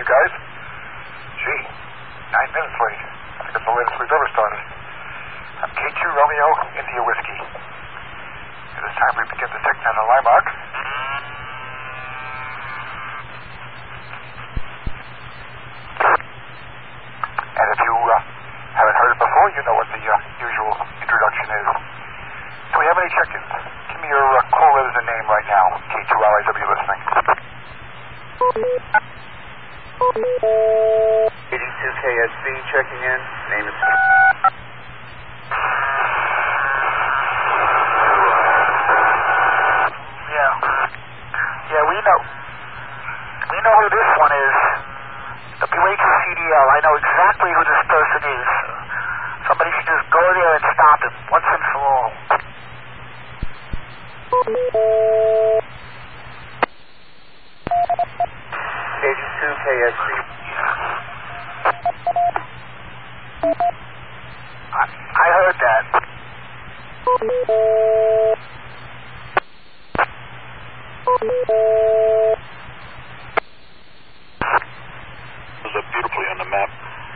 guys. Gee, 9 minutes late. I think it's the latest we've ever started. I'm K2 Romeo, India Whiskey. It is time we begin the TechNet on Limark. And if you haven't heard it before, you know what the usual introduction is. Do we have any check-ins? Give me your call letters and name right now. K2RIW listening. 82KSB checking in. Name is... Yeah, we know. We know who this one is. WHCDL. I know exactly who this person is. Somebody should just go there and stop him once and for all. 82KSB. I heard that. Shows up beautifully on the map.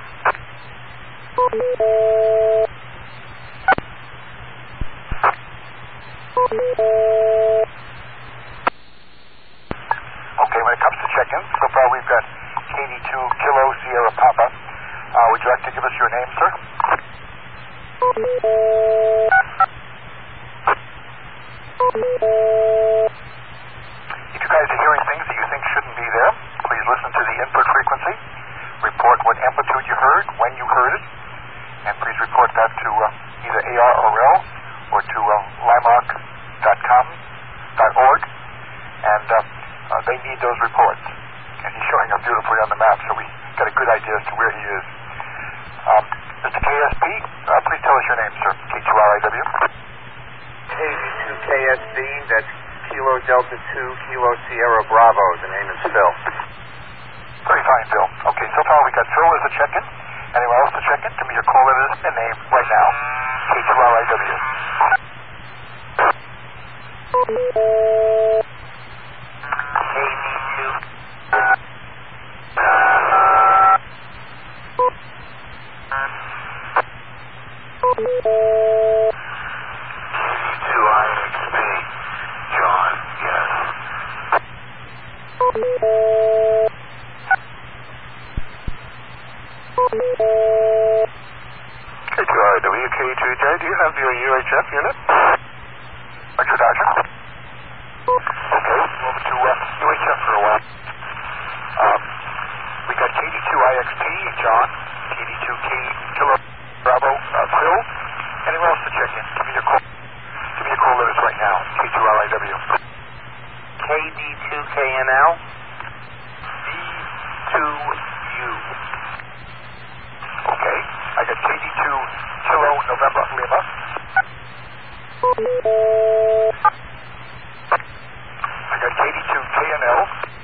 Okay, when it comes to check-ins, so far we've got KD2 Kilo Sierra Papa. Would you like to give us your name, sir? If you guys are hearing things that you think shouldn't be there, please listen to the input frequency, report what amplitude you heard, when you heard it, and please report that to either ARRL or to limark.com.org, and they need those reports. And he's showing up beautifully on the map, so we got a good idea as to where he is. Mr. KSP, please tell us your name, sir. K2RIW. KD2KSB, that's Kilo Delta 2, Kilo Sierra Bravo. The name is Phil. Very fine, Phil. Okay, so far we got Phil as a check-in. Anyone else to check in? Give me your call letters and name right now. K2RIW. K2IXB. John, yes. K2RW, K2J, do you have your UHF unit? Roger, Dodger. Okay, over to UHF for a while. We got KD2IXP, John, KD2K, Kilo Bravo, Phil. Anyone else to check in? Give me your call letters right now. K2RIW. KD2KNL. D2U. Okay, I got KD2 Kilo November Lima. I got KD2 KNL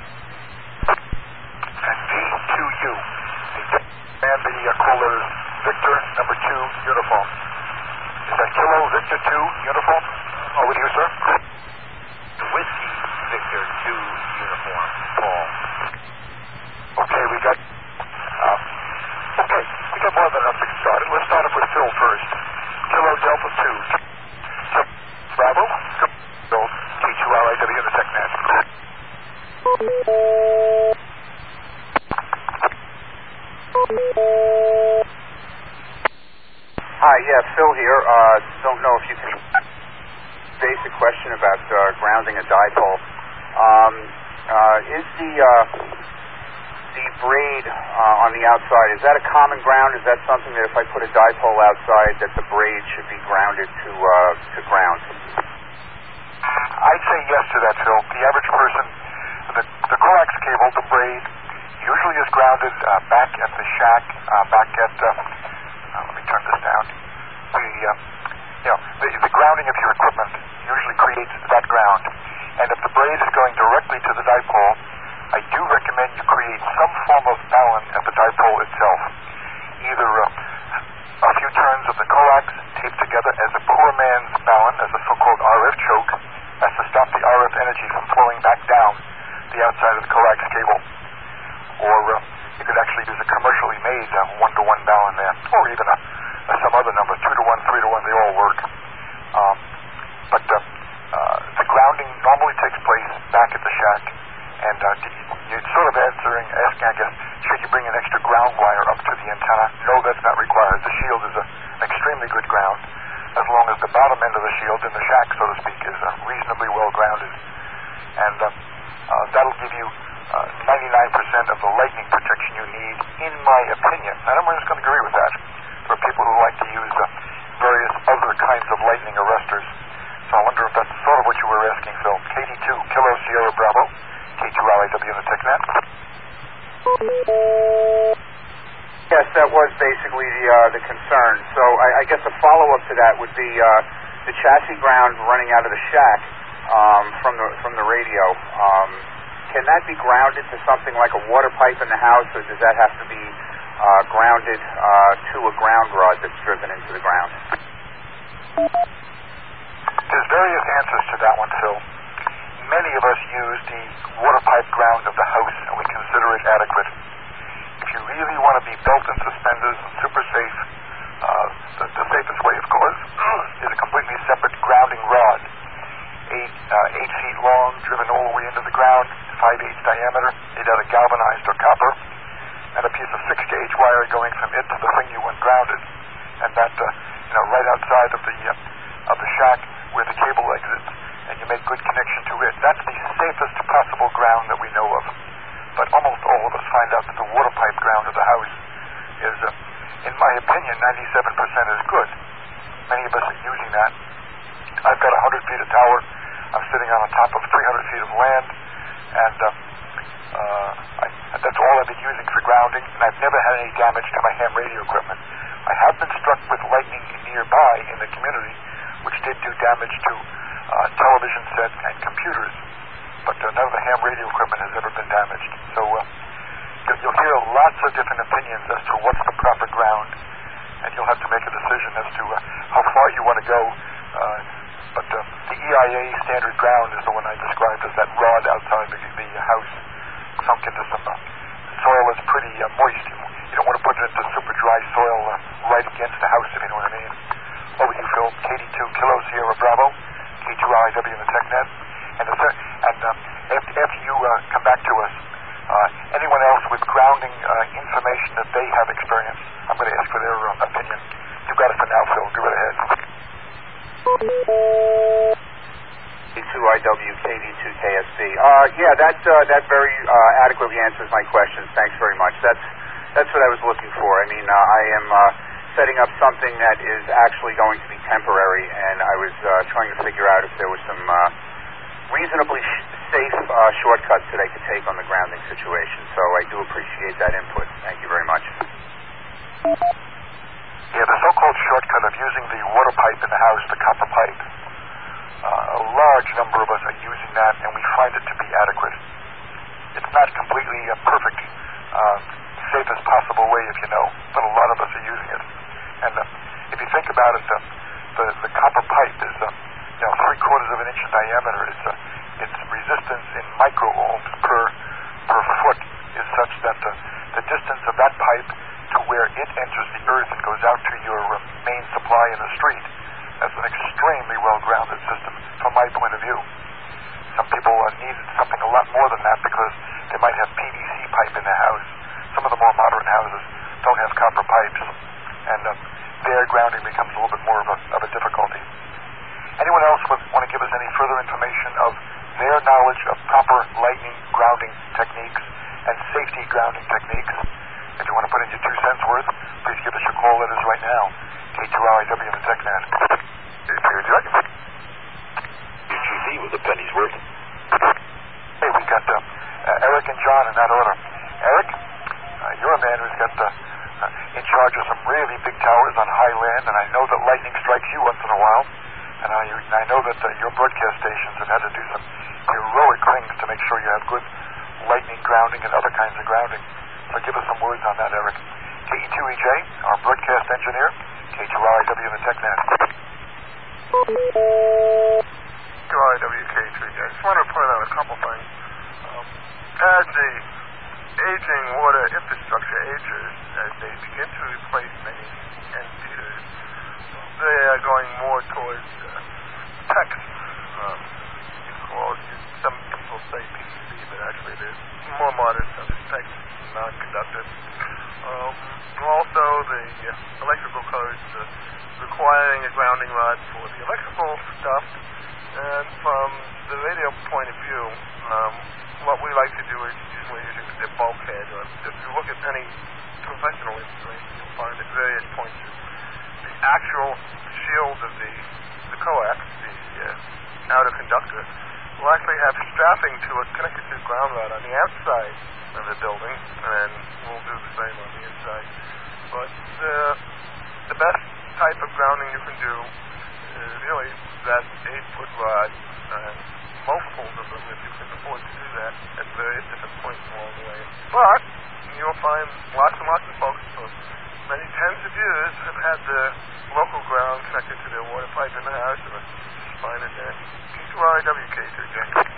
and D2U. And the call letters Victor number 2 uniform. Is that Kilo Victor 2 uniform? Over to you, sir. Whiskey Victor 2 uniform, Paul. Okay, we got more than enough to get started. Let's start off with Phil first. Kilo Delta 2. Bravo. Phil, K2RIW in the TechNet. Hi, yeah, Phil here. Don't know if you can... Basic question about grounding a dipole. Is the braid on the outside, is that a common ground? Is that something that if I put a dipole outside that the braid should be grounded to ground? I'd say yes to that, Phil. The average person, the coax cable, the braid, usually is grounded back at the shack, back at, let me turn this down. The grounding of your equipment usually creates that ground. And if the braid is going directly to the dipole, I do recommend you create some form of balun at the dipole itself. Either a few turns of the coax taped together as a poor man's balun, as a so-called RF choke. That's to stop the RF energy from flowing back down the outside of the coax cable. Or you could actually use a commercially made 1-to-1 balun there, or even some other number, 2-to-1, 3-to-1, they all work. But the grounding normally takes place back at the shack, and you're sort of asking, I guess, should you bring an extra ground wire up to the antenna? No, that's not required. The shield is an extremely good ground, as long as the bottom end of the shield in the shack, so to speak, is reasonably well grounded. And that'll give you 99% of the lightning protection you need, in my opinion. And I'm just going to agree with that. There are people who like to use various other kinds of lightning arresters. So I wonder if that's sort of what you were asking, Phil. KD2, Kilo Sierra Bravo, K2LIW in the TechNet. Yes, that was basically the concern. So I guess a follow-up to that would be the chassis ground running out of the shack from the radio. Can that be grounded to something like a water pipe in the house, or does that have to be grounded to a ground rod that's driven into the ground? There's various answers to that one, Phil. Many of us use the water pipe ground of the house, and we consider it adequate. If you really want to be belt and suspenders and super safe, the safest way, of course, is a completely separate grounding rod. 8 feet long, driven all the way into the ground, 5/8 diameter, made out of galvanized or copper, and a piece of 6-gauge wire going from it to the thing you want grounded. And that, right outside of the shack where the cable exits, and you make good connection to it. That's the safest possible ground that we know of. But almost all of us find out that the water pipe ground of the house is, in my opinion, 97% is good. Many of us are using that. I've got 100 feet of tower. I'm sitting on the top of 300 feet of land, and that's all I've been using for grounding, and I've never had any damage to my ham radio equipment. I have been struck with lightning nearby in the community, which did do damage to television sets and computers, but none of the ham radio equipment has ever been damaged. So you'll hear lots of different opinions as to what's the proper ground, and you'll have to make a decision as to how far you want to go. But the EIA standard ground is the one I described as that rod outside the house, sunk into some soil that's pretty moist. You don't want to put it into super dry soil right against the house, if you know what I mean. Over you, Phil. KD2, Kilo Sierra Bravo, K2LIW in the TechNet. And after you come back to us, anyone else with grounding information that they have experienced, I'm going to ask for their opinion. You've got it for now, Phil. Go right ahead. K2IW, KD2KSB. Yeah, that very adequately answers my questions. Thanks very much. That's what I was looking for. I mean, I am setting up something that is actually going to be temporary, and I was trying to figure out if there was some reasonably safe shortcuts that I could take on the grounding situation. So I do appreciate that input. Thank you very much. Yeah, the so-called shortcut of using the water pipe in the house, the copper pipe, a large number of us are using that, and we find it to be adequate. It's not completely perfect, safest possible way, if you know, but a lot of us are using it. And if you think about it, the copper pipe is 3/4 of an inch in diameter. Its resistance in micro-ohms per foot is such that the distance of that pipe to where it enters the earth and goes out to your main supply in the street, that's an extremely well-grounded system from my point of view. Some people need something a lot more than that because they might have PVC pipe in their house. Some of the more modern houses don't have copper pipes, and their grounding becomes a little bit more of a difficulty. Anyone else want to give us any further information of their knowledge of proper lightning grounding techniques and safety grounding techniques? If you want to put in your 2 cents worth, please give us your call letters right now. K2LIW in the TechNet. UGC with a penny's worth. Hey, we got Eric and John in that order. Eric, you're a man who's got in charge of some really big towers on high land, and I know that lightning strikes you once in a while. And I know that your broadcast stations have had to do some heroic things to make sure you have good lightning grounding and other kinds of grounding. So give us some words on that, Eric. KE2EJ, our broadcast engineer, K2LIW in the TechNet. KE2LIW, K3J. I just want to point out a couple things. As a aging water infrastructure ages, as they begin to replace many end meters, they are going more towards PEX. Some people say PEC, but actually there's more modern stuff, PEX, non-conductor. Also, the electrical codes requiring a grounding rod for the electrical stuff. And from the radio point of view, what we like to do is usually using the bulkhead, or if you look at any professional installation, you'll find at various points the actual shield of the coax, the outer conductor, will actually have strapping to it connected to the ground rod on the outside of the building, and we'll do the same on the inside. But the best type of grounding you can do is really that 8-foot rod, and multiples of them if you can afford to do that at various different points along the way. But you'll find lots and lots of folks for many tens of years have had the local ground connected to their water pipe in the house, and it's just fine in there. K2RIWK2J.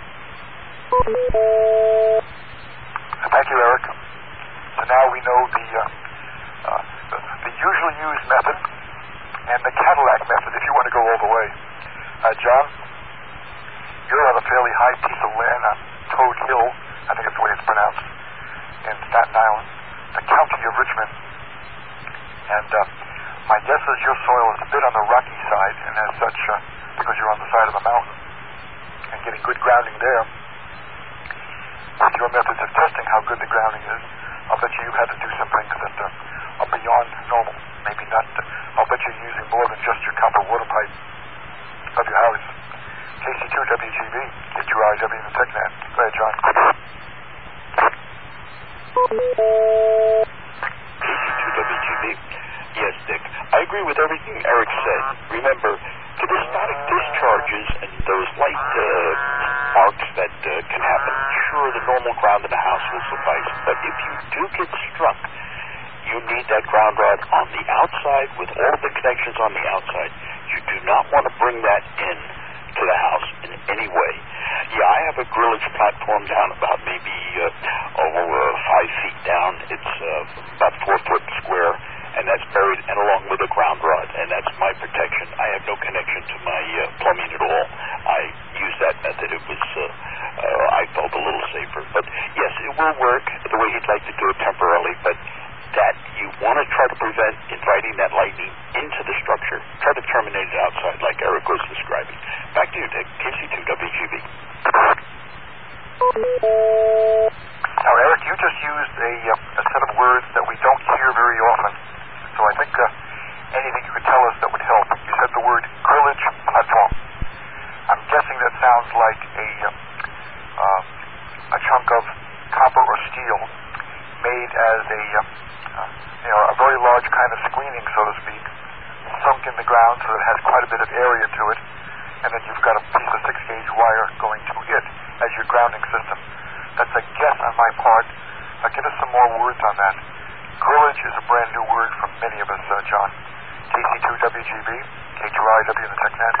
Thank you, Eric. So now we know the usually used method and the Cadillac method, if you want to go all the way. John, you're on a fairly high piece of land on Toad Hill, I think it's the way it's pronounced, in Staten Island, the county of Richmond. And my guess is your soil is a bit on the rocky side, and as such, because you're on the side of a mountain and getting good grounding there, with your methods of testing how good the grounding is, I'll bet you had to do some things that are beyond normal. Maybe not. I'll bet you're using more than just your copper water pipe of your house. KC2WGB, K2RIW in the TechNet. Go ahead, John. KC2WGB. Yes, Dick. I agree with everything Eric said. Remember, for the static discharges and those light arcs that can happen, sure, the normal ground in the house will suffice. But if you do get struck, you need that ground rod on the outside with all of the connections on the outside. You do not want to bring that in to the house in any way. Yeah, I have a grillage platform down about maybe 5 feet down. It's about 4 foot square, and that's buried and along with a ground rod, and that's my protection. I have no connection to my plumbing at all. I use that method. It was I felt a little safer. But yes, it will work the way he'd like to do it temporarily, but that you want to try to prevent inviting that lightning into the structure. Try to terminate it outside like Eric was describing. Back to you, Dick. KC2WGB. Now, Eric, you just used a set of words that we don't hear very often. So I think anything you could tell us that would help. You said the word grillage platform. I'm guessing that sounds like a chunk of copper or steel made as a very large kind of screening, so to speak, sunk in the ground so that it has quite a bit of area to it, and then you've got a piece of 6-gauge wire going to it as your grounding system. That's a guess on my part. Give us some more words on that. Grillage is a brand new word from many of us, John. KC2WGB, K2RIW in the TechNet.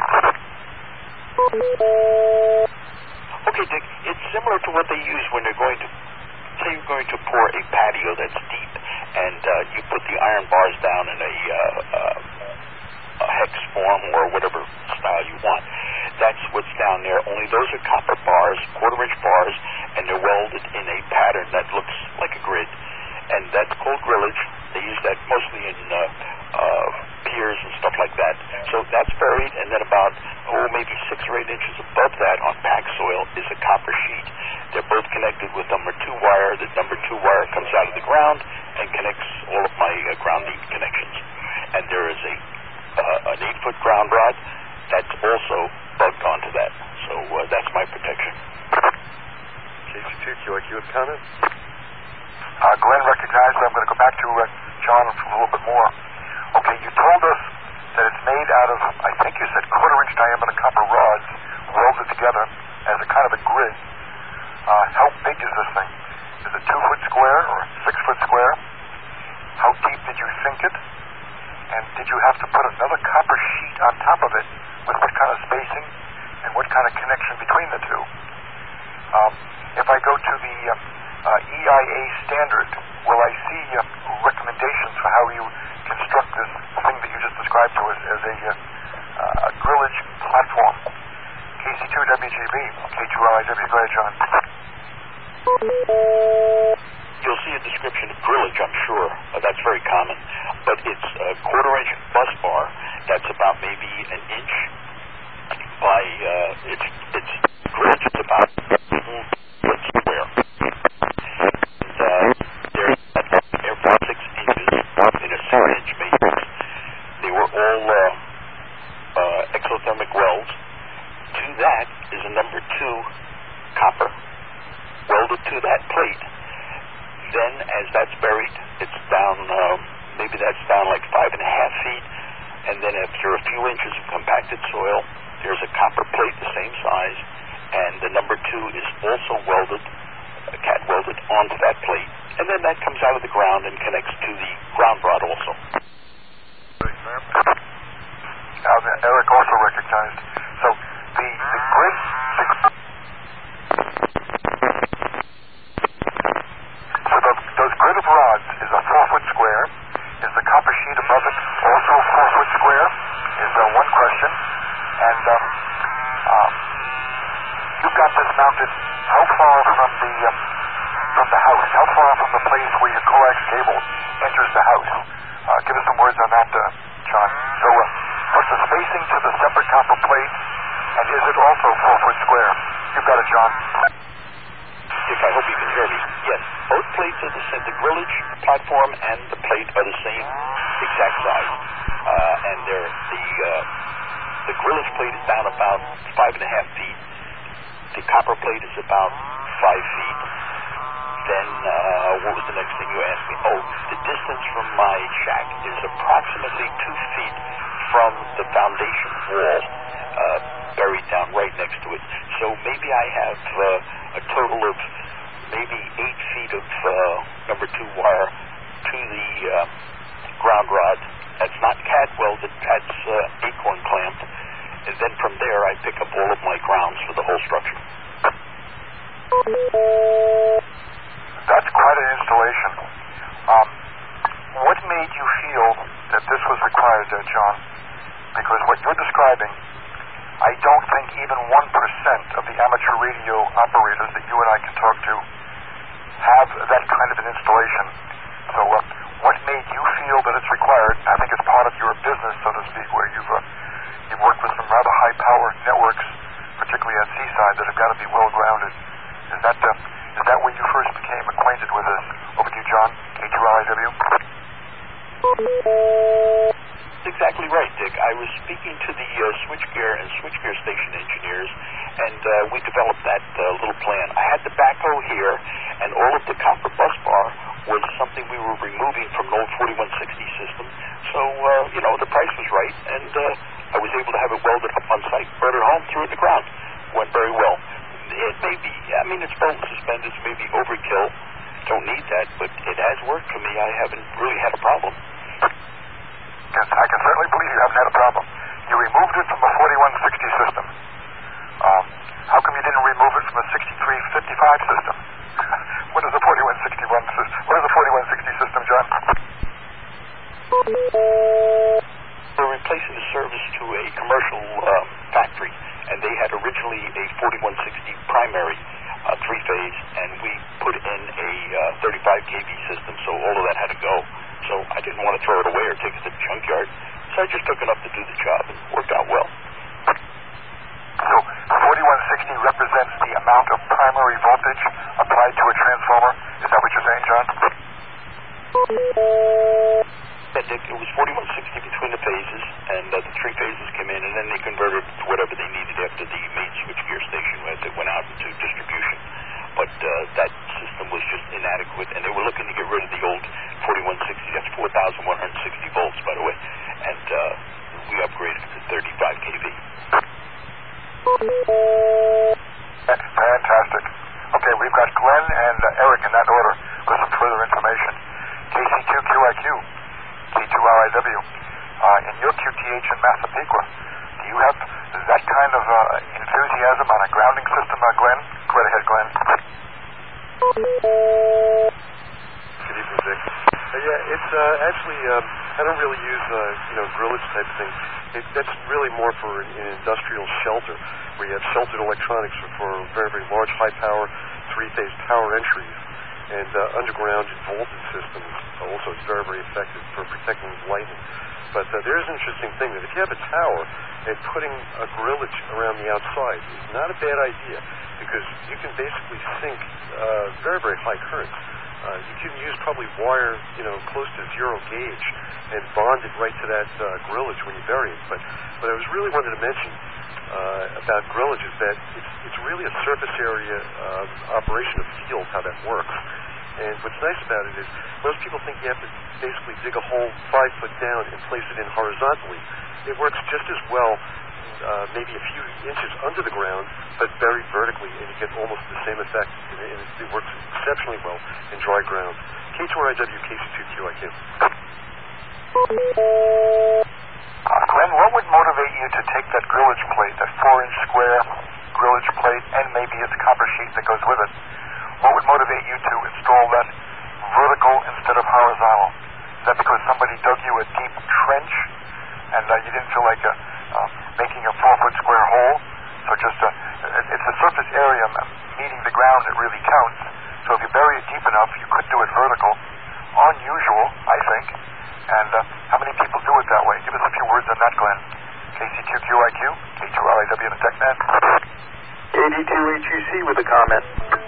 Okay, Dick, it's similar to what they use when they're going to, say you're going to pour a patio that's deep, and you put the iron bars down in a hex form or whatever style you want. That's what's down there, only those are copper bars, quarter-inch bars, and they're welded in a pattern that looks like a grid, and that's called grillage. They use that mostly in piers and stuff like that. So that's buried, and then about, maybe 6 or 8 inches above that on packed soil is a copper sheet. They're both connected with number 2 wire. The number 2 wire comes out of the ground and connects all of my grounding connections. And there is an 8-foot ground rod that's also bugged onto that. So that's my protection. KC2, QIQ with comment? Glenn recognized, so I'm going to go back to John for a little bit more. Okay, you told us that it's made out of, I think you said, quarter-inch diameter copper rods welded together as a kind of a grid. How big is this thing? Is it 2-foot square or 6-foot square? How deep did you sink it? And did you have to put another copper sheet on top of it with what kind of spacing and what kind of connection between the two? If I go to the EIA standard, will I see recommendations for how you construct this thing that you just described to us as a grillage platform? KC2WGB, K2LIW. Go ahead, John. You'll see a description of grillage, I'm sure. That's very common. But it's a quarter-inch bus bar that's about maybe an inch by, its grillage is about 1 foot square. And they're about 6 inches in a 6-inch matrix. They were all exothermic welds. To that is a number 2 copper welded to that plate. Then, as that's buried, it's down, maybe that's down like 5.5 feet, and then after a few inches of compacted soil, there's a copper plate the same size, and the number 2 is also welded, cat welded onto that plate, and then that comes out of the ground and connects to the ground rod also. Now, Eric also recognized, so the grid, those grid of rods is a 4-foot square. Is the copper sheet above it also a 4-foot square? Is one question. And you've got this mounted how far from the house? How far from the place where your coax cable enters the house? Give us some words on that, John. So what's the spacing to the separate copper plate? And is it also 4-foot square? You've got it, John. Dick, I hope you can hear me. Yes, both plates are the same. The grillage platform and the plate are the same exact size. And the grillage plate is down about 5.5 feet. The copper plate is about 5 feet. Then, what was the next thing you asked me? Oh, the distance from my shack is approximately 2 feet from the foundation wall, buried down right next to it. So maybe I have a total of maybe 8 feet of number 2 wire to the ground rod. That's not cat welded, that's acorn clamped. And then from there I pick up all of my grounds for the whole structure. That's quite an installation. What made you feel that this was required, John? Because what you're describing, I don't think even 1% of the amateur radio operators that you and I can talk to have that kind of an installation. So what made you feel that it's required? I think it's part of your business, so to speak, where you've worked with some rather high power networks, particularly at Seaside, that have got to be well grounded. Is that when you first became acquainted with this? Over to you, John, K2LIW. That's exactly right, Dick. I was speaking to the switchgear and switchgear station engineers, and we developed that little plan. I had the backhoe here, and all of the copper bus bar was something we were removing from an old 4160 system. So, the price was right, and I was able to have it welded up on site, brought it home, threw it in the ground. Went very well. It may be, it's belt and suspenders, maybe overkill. Don't need that, but it has worked for me. I haven't really had a problem. Yes, I can certainly believe you haven't had a problem. You removed it from a 4160 system. How come you didn't remove it from a 6355 system? What is a 4161 system? What is a 4160 system, John? We're replacing the service to a commercial factory, and they had originally a 4160 primary 3-phase, and we put in a 35 kV system, so all of that had to go. So I didn't want to throw it away or take it to the junkyard, so I just took enough to do the job, and it worked out well. So 4160 represents the amount of primary voltage applied to a transformer? Is that what you're saying, John? Yeah, Dick, it was 4160 between the phases, and the 3 phases came in, and then they converted to whatever they needed after the main switchgear station as it went out into distribution. But that system was just inadequate, and they were looking to get rid of the old 4160. That's 4,160 volts, by the way, and we upgraded to 35 kV. That's fantastic. Okay, we've got Glenn and Eric in that order with some further information. KC2QIQ, K2LIW. In your QTH in Massapequa, do you have that kind of enthusiasm on a grounding system, Glenn? Go right ahead, Glenn. actually, I don't really use, grillage type of thing. That's really more for an industrial shelter, where you have sheltered electronics for very, very large, high-power, three-phase power entries. And underground and vaulted systems also is very, very effective for protecting lightning. But there is an interesting thing that if you have a tower and putting a grillage around the outside is not a bad idea, because you can basically sink very, very high currents. You can use probably wire, close to zero gauge and bond it right to that grillage when you bury it. But what I was really wanted to mention about grillage is that it's really a surface area operation of field, how that works. And what's nice about it is most people think you have to basically dig a hole 5 foot down and place it in horizontally. It works just as well maybe a few inches under the ground, but buried vertically, and you get almost the same effect. And it works exceptionally well in dry ground. K2RIW, KC2QIQ. Glenn, what would motivate you to take that grillage plate, that 4-inch square grillage plate, and maybe its copper sheet that goes with it? What would motivate you to install that vertical instead of horizontal? Is that because somebody dug you a deep trench and you didn't feel like making a 4-foot square hole? So just it's the surface area meeting the ground that really counts. So if you bury it deep enough, you could do it vertical. Unusual, I think. And how many people do it that way? Give us a few words on that, Glenn. KC2QIQ, K2RIW in the TechNet. KD2HUC with a comment.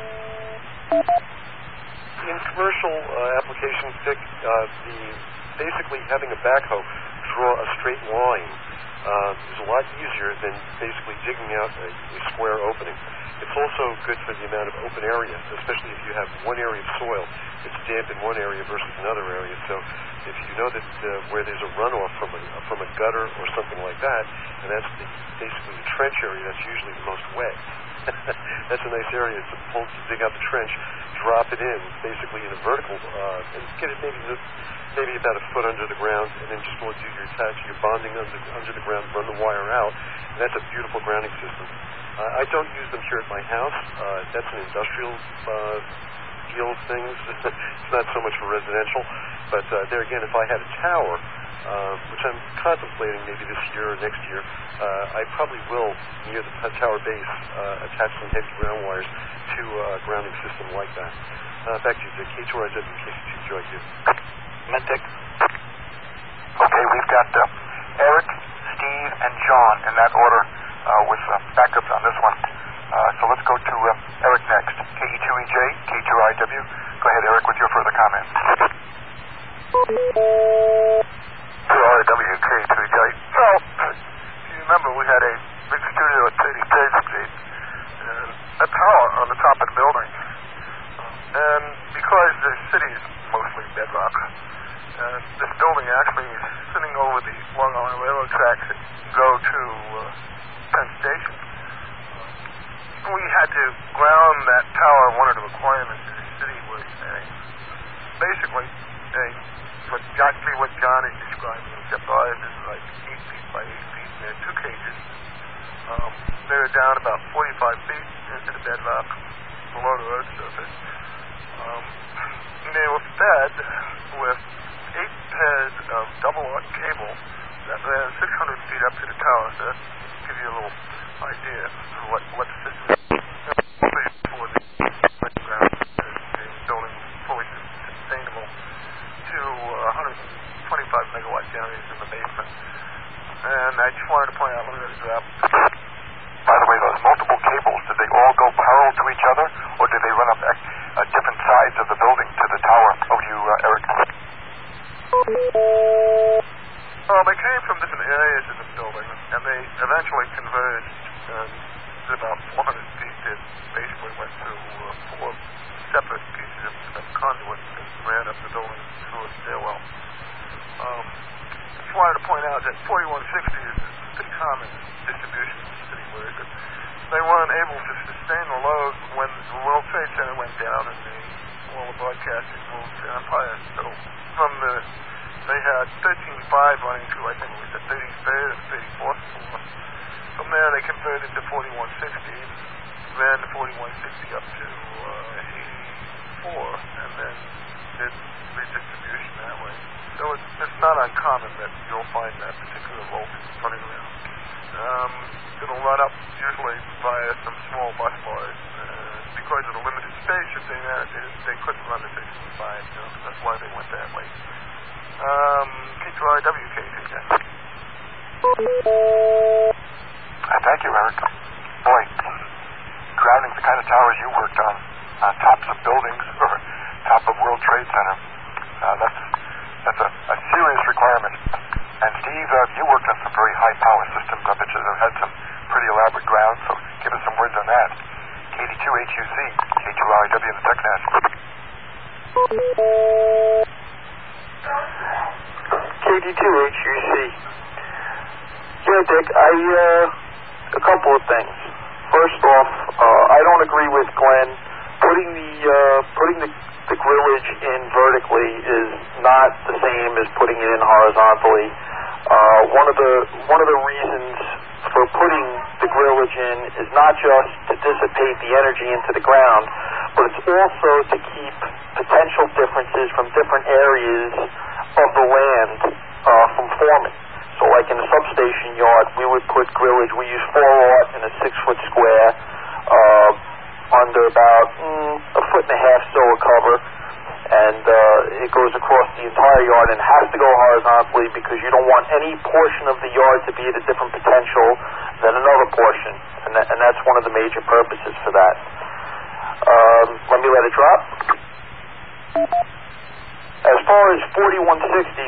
In commercial applications, Dick, basically having a backhoe draw a straight line is a lot easier than basically digging out a square opening. It's also good for the amount of open area, especially if you have one area of soil. It's damp in one area versus another area. So if you know that where there's a runoff from a gutter or something like that, and that's basically the trench area, that's usually the most wet. That's a nice area to dig out the trench, drop it in basically in a vertical, and get it maybe about a foot under the ground, and then just do your bonding under the ground, run the wire out, and that's a beautiful grounding system. I don't use them here at my house. That's an industrial deal of things. It's not so much for residential. But there again, if I had a tower, which I'm contemplating maybe this year or next year, I probably will, near the tower base, attach some heavy ground wires to a grounding system like that. Back to you, Dick. K2RIW, KC2QIQ. Dick. Okay, we've got Eric, Steve, and John in that order with backups on this one. So let's go to Eric next. KE2EJ, K2RIW. Go ahead, Eric, with your further comments. KRIW, K2EJ. Well, you remember we had a big studio at 33rd Street, and a tower on the top of the building. And because the city is mostly bedrock, and this building actually is sitting over the Long Island Railroad tracks that go to Penn Station. We had to ground that tower. One of the requirements of the city was basically exactly what John is describing, except ours is like 8 feet by 8 feet, and there are 2 cages. They're down about 45 feet into the bedrock below the road surface. And they were fed with 8 pairs of double-arc cable that ran 600 feet up to the tower. So that gives you a little idea of what the system is for the ground, the building fully sustainable to 125 megawatt generators in the basement. And I just wanted to point out, look at this graph. By the way, those multiple cables, did they all go parallel to each other, or did they run up different sides of the building to the tower? Over to you, Eric. They came from different areas of the building, and they eventually converged. And about 400 feet, it basically went through 4 separate pieces of conduit that ran up the building through a stairwell. Just wanted to point out that 4160 is a pretty common distribution in the city, where they weren't able to sustain the load when the World Trade Center went down and all the broadcasting moved to Empire. So they had 13.5 running through, I think it was the 33rd and 34th floor. From there, they converted to 4160, ran the 4160 up to 84, and then did redistribution that way. uncommon that you'll find that particular voltage running around. It'll run up usually via some small bus bars. Because of the limited space that they couldn't run the 6 and 5, so that's why they went that way. K2RW, KTJ. Thank you, Eric. Boy, grounding the kind of towers you worked on tops of buildings or top of World Trade Center. That's a serious requirement. And Steve, you worked on some very high power systems. I bet you have had some pretty elaborate grounds, so give us some words on that. KD2HUC, K2RIW in the TechNet. KD2HUC. Yeah, Dick, a couple of things. First off, I don't agree with Glenn. Putting the grillage in vertically is not the same as putting it in horizontally. One of the reasons for putting the grillage in is not just to dissipate the energy into the ground, but it's also to keep potential differences from different areas of the land from forming. So like in a substation yard, we would put grillage. We use 4-aught in a 6-foot square under about a foot and a half solar cover, and it goes across the entire yard and has to go horizontally because you don't want any portion of the yard to be at a different potential than another portion, and that's one of the major purposes for that. Let me let it drop. As far as 4160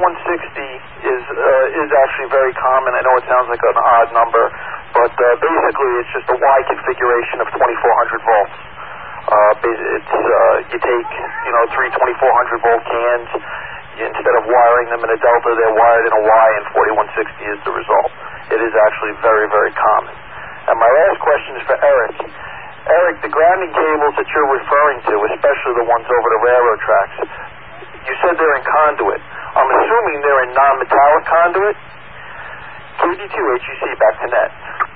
is actually very common. I know it sounds like an odd number, but basically it's just a Y configuration of 2400 volts. You take, 3 2400 volt cans. Instead of wiring them in a delta, they're wired in a Y, and 4160 is the result. It is actually very, very common. And my last question is for Eric. Eric, the grounding cables that you're referring to, especially the ones over the railroad tracks, you said they're in conduit. I'm assuming they're in non-metallic conduit. KD2HUC, back to net.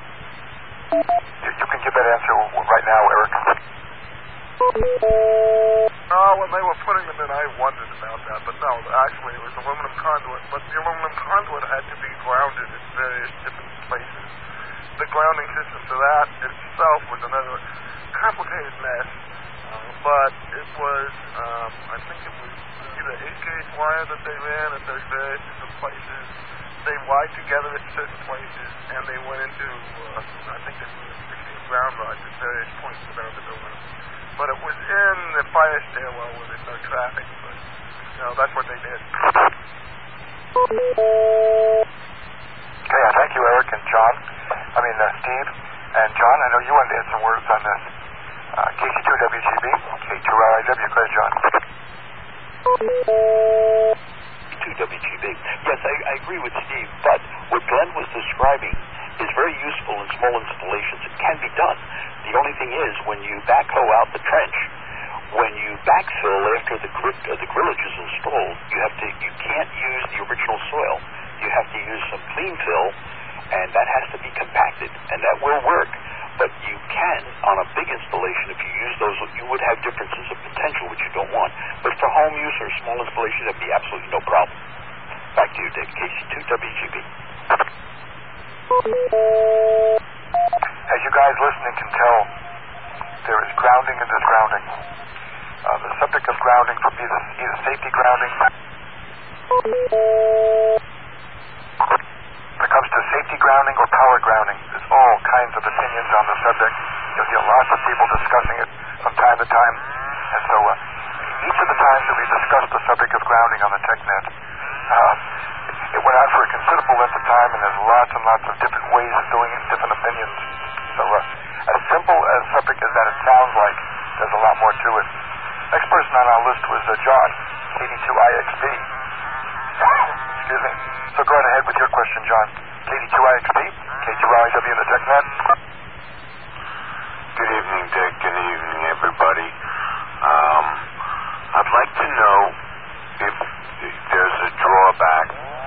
You can give that answer right now, Eric. When they were putting them in, I wondered about that, but no, actually it was aluminum conduit, but the aluminum conduit had to be grounded in various different places. The grounding system for that itself was another complicated mess, but it was, I think it was either 8-gauge wire that they ran at those various different places. They wired together at certain places, and they went into, I think they were 16 ground rods at various points around the building. But it was in the fire stairwell where there's no traffic, but, that's what they did. Okay, thank you, Eric and John. Steve and John, I know you wanted to add some words on this. KC2WGB, K2RIW, go ahead, John. K2WGB. Yes, I agree with Steve, but what Glenn was describing is very useful in small installations. It can be done. The only thing is, when you backhoe out the trench, when you backfill after the grillage is installed, you can't use the original soil. You have to use some clean fill, and that has to be compacted, and that will work. But you can, on a big installation, if you use those, you would have differences of potential, which you don't want. But for home use or small installation, that'd be absolutely no problem. Back to you, Dick. KC2WGB. As you guys listening can tell, there is grounding and disgrounding. The subject of grounding could be either safety grounding. When it comes to safety grounding or power grounding, there's all kinds of opinions on the subject. You'll hear lots of people discussing it from time to time. And so each of the times that we discussed the subject of grounding on the TechNet, it went out for a considerable length of time, and there's lots and lots of different ways of doing it, different opinions. So as simple a subject as that it sounds like, there's a lot more to it. Next person on our list was John, KD2IXP. Excuse me. So go ahead with your question, John. KD2IXP, K2RIW in the TechNet. Good evening, Dick. Good evening, everybody. I'd like to know if there's a drawback.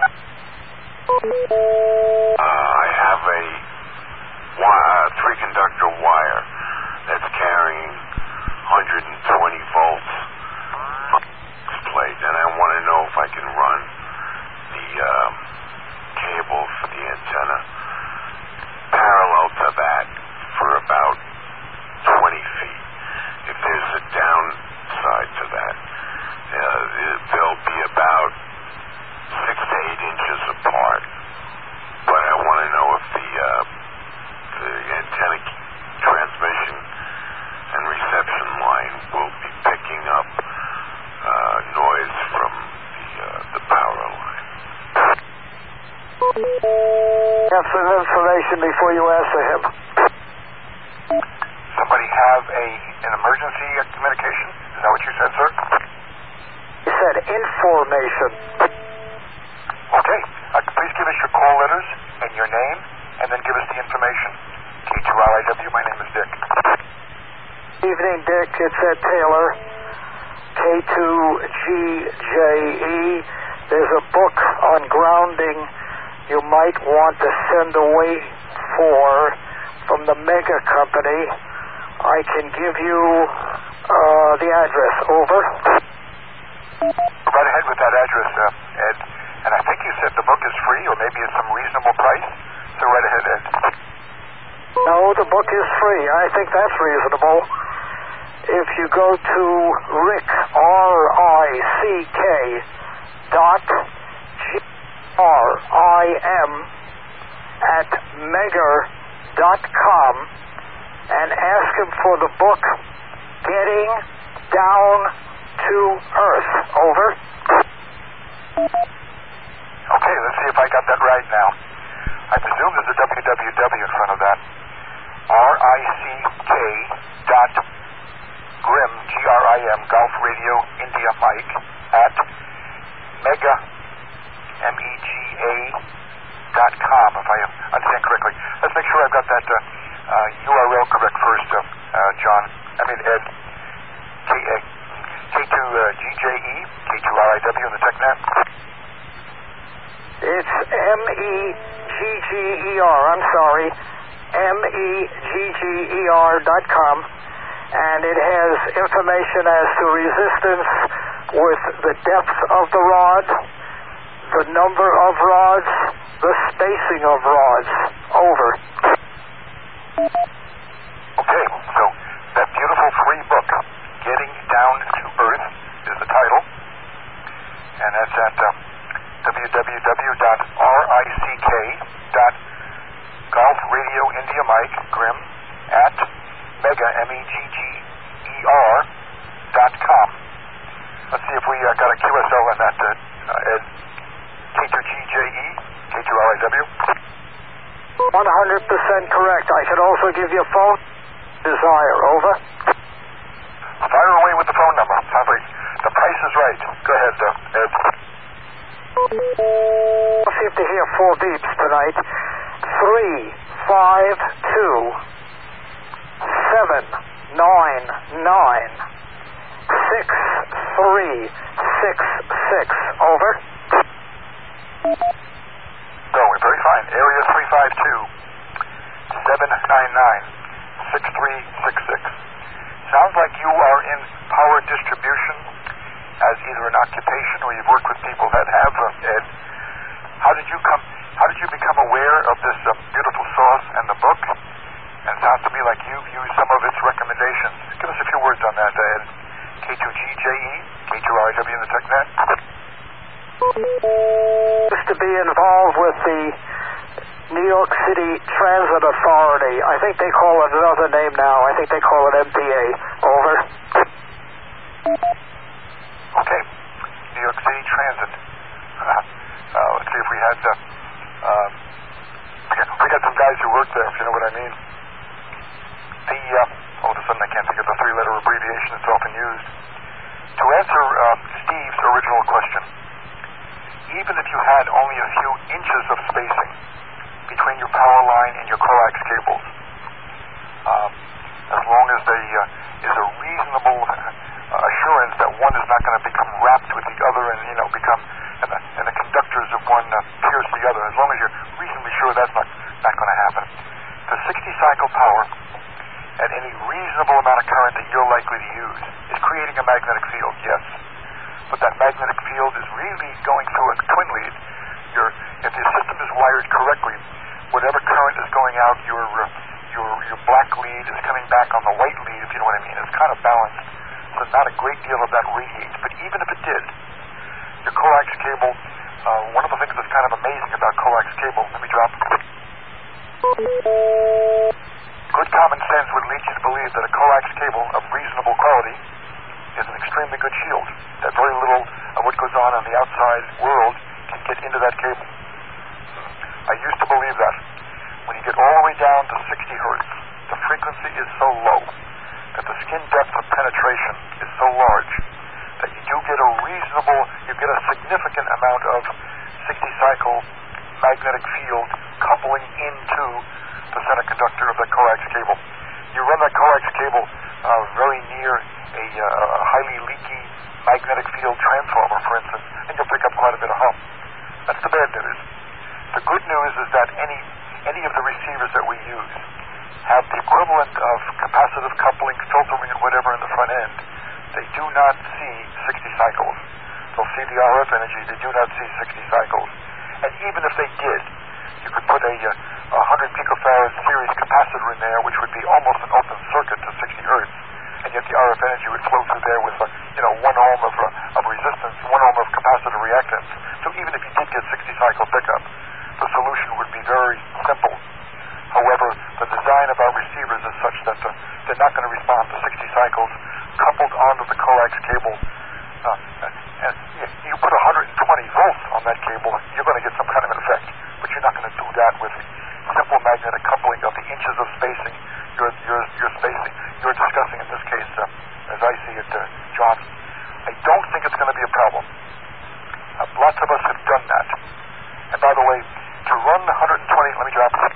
I have a 3-conductor wire that's carrying 120 volts plate, and I want to know if I can run have some information before you answer him. Somebody have an emergency communication? Is that what you said, sir? He said information. Okay. Please give us your call letters and your name, and then give us the information. K2RIW, my name is Dick. Evening, Dick. It's Ed Taylor. K2GJE. There's a book on grounding you might want to send away from the Mega Company. I can give you the address. Over. Right ahead with that address, Ed. And I think you said the book is free, or maybe at some reasonable price. So right ahead, Ed. No, the book is free. I think that's reasonable. If you go to Rick, RICK, .GRIM at Megger.com and ask him for the book Getting Down to Earth. Over. Okay, let's see if I got that right now. I presume there's a www in front of that. RICK.GRIM, GRIM, Golf Radio India Mike, at Mega, MEGA.com, if I understand correctly. Let's make sure I've got that URL correct first, John. Ed. K2GJE, K2RIW in the TechNet. It's MEGGER, I'm sorry, MEGGER.com, and it has information as to resistance with the depth of the rod, the number of rods, the spacing of rods. Over. Okay, so that beautiful free book, Getting Down to Earth, is the title, and that's at www.rick.golfradioindiamike.grim at Mega, MEGGER.com. Let's see if we got a QSL in that, Ed. K2GJE, K2RIW. 100% correct. I can also give you a phone desire. Over. Fire away with the phone number. Sounds like the price is right. Go ahead, Ed. I seem to hear 4 beeps tonight. 352 799 6366. Over. Going very fine. Area 352 799 6366. Sounds like you are in power distribution as either an occupation or you've worked with people that have, Ed. How did you become aware of this beautiful source and the book? And it sounds to me like you've used some of its recommendations. Give us a few words on that, Ed. K2GJE, K2RIW in the TechNet. Used to be involved with the New York City Transit Authority. I think they call it another name now. I think they call it MTA. Over. Okay. New York City Transit. Let's see if we had... we got some guys who work there, if you know what I mean. All of a sudden I can't think of the 3-letter abbreviation that's often used. To answer Steve's original question, even if you had only a few inches of spacing between your power line and your coax cables, as long as there is a reasonable assurance that one is not going to become wrapped with the other and become and the conductors of one pierce the other, as long as you're reasonably sure that's not going to happen. The 60-cycle power at any reasonable amount of current that you're likely to use is creating a magnetic field, yes. But that magnetic field is really going through a twin lead. If your system is wired correctly, whatever current is going out, your black lead is coming back on the white lead, if you know what I mean. It's kind of balanced, so not a great deal of that radiates. But even if it did, your coax cable, one of the things that's kind of amazing about coax cable, let me drop. Good common sense would lead you to believe that a coax cable of reasonable quality is an extremely good shield. That very little of what goes on the outside world can get into that cable. I used to believe that. 60 hertz. The frequency is so low that the skin depth of penetration is so large that you do get a significant amount of 60-cycle magnetic field coupling into the center conductor of the coax cable. You run that coax cable very near a highly leaky magnetic field transformer, for instance, and you'll pick up quite a bit of hum. That's the bad news. The good news is that any of the receivers that we use have the equivalent of capacitive coupling, filtering, and whatever in the front end. They do not see 60 cycles. They'll see the RF energy. They do not see 60 cycles. And even if they did, you could put a 100 picofarad series capacitor in there, which would be almost an open circuit to 60 hertz. And yet the RF energy would flow through there with 1 ohm of resistance, 1 ohm of capacitive reactance. So even if you did get 60 cycle pickup, the solution would be very simple. However, the design of our receivers is such that they're not going to respond to 60 cycles coupled onto the coax cable. And you put 120 volts on that cable, you're going to get some kind of an effect. But you're not going to do that with the simple magnetic coupling of the inches of spacing you're discussing in this case, as I see it, John. I don't think it's going to be a problem. Lots of us have done that. And by the way, to run 120, let me drop it.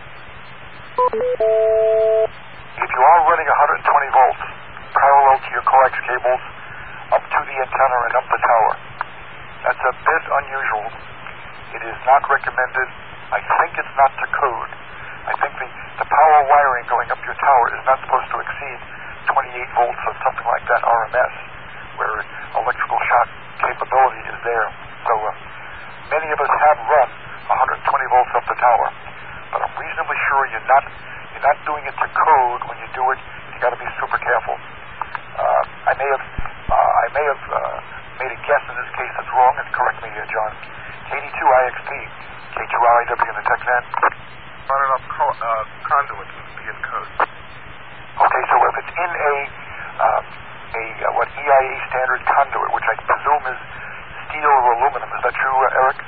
If you are running 120 volts parallel to your coax cables up to the antenna and up the tower, that's a bit unusual. It is not recommended. I think it's not to code. I think the power wiring going up your tower is not supposed to exceed 28 volts or something like that RMS, where electrical shock capability is there. So many of us have run 120 volts up the tower, but I'm reasonably sure you're not doing it to code. When you do it, you got to be super careful. I may have made a guess in this case that's wrong, and correct me here, John. KD2IXP, K2RIW in the TechNet. Run it up conduit and be in code. Okay, so if it's in a EIA standard conduit, which I presume is steel or aluminum, is that true, Eric?